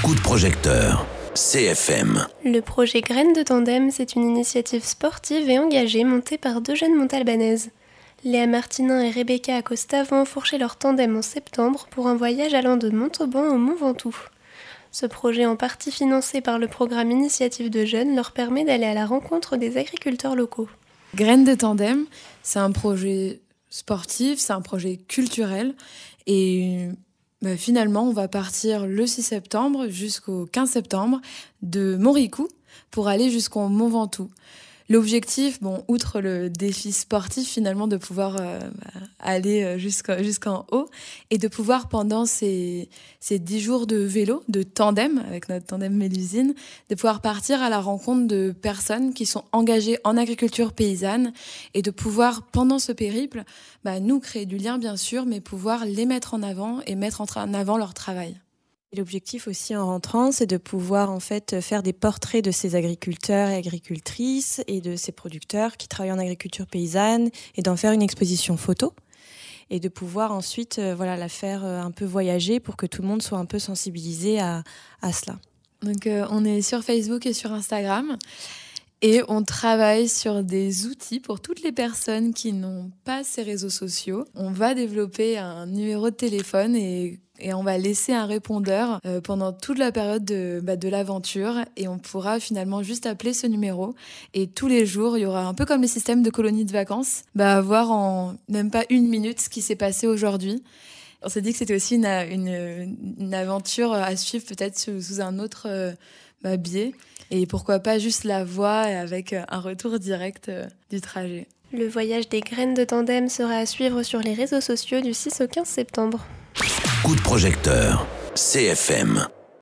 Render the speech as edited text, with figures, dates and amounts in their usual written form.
Coup de projecteur, CFM. Le projet Graines de Tandem, c'est une initiative sportive et engagée montée par deux jeunes montalbanaises. Léa Martinin et Rebecca Acosta vont enfourcher leur tandem en septembre pour un voyage allant de Montauban au Mont Ventoux. Ce projet, en partie financé par le programme Initiative de jeunes, leur permet d'aller à la rencontre des agriculteurs locaux. Graines de Tandem, c'est un projet sportif, c'est un projet culturel et finalement on va partir le 6 septembre jusqu'au 15 septembre de Montricou pour aller jusqu'au Mont Ventoux. L'objectif, outre le défi sportif finalement de pouvoir aller jusqu'en haut et de pouvoir pendant ces 10 jours de vélo, de tandem avec notre tandem Mélusine, de pouvoir partir à la rencontre de personnes qui sont engagées en agriculture paysanne et de pouvoir pendant ce périple, nous créer du lien bien sûr, mais pouvoir les mettre en avant et mettre en avant leur travail. L'objectif aussi en rentrant, c'est de pouvoir en fait faire des portraits de ces agriculteurs et agricultrices et de ces producteurs qui travaillent en agriculture paysanne et d'en faire une exposition photo et de pouvoir ensuite la faire un peu voyager pour que tout le monde soit un peu sensibilisé à cela. Donc on est sur Facebook et sur Instagram. Et on travaille sur des outils pour toutes les personnes qui n'ont pas ces réseaux sociaux. On va développer un numéro de téléphone et on va laisser un répondeur pendant toute la période de l'aventure. Et on pourra finalement juste appeler ce numéro. Et tous les jours, il y aura un peu comme le système de colonies de vacances, voir en même pas une minute ce qui s'est passé aujourd'hui. On s'est dit que c'était aussi une aventure à suivre peut-être sous un autre biais. Et pourquoi pas juste la voix avec un retour direct du trajet. Le voyage des Graines de Tandem sera à suivre sur les réseaux sociaux du 6 au 15 septembre. Coup de projecteur, CFM.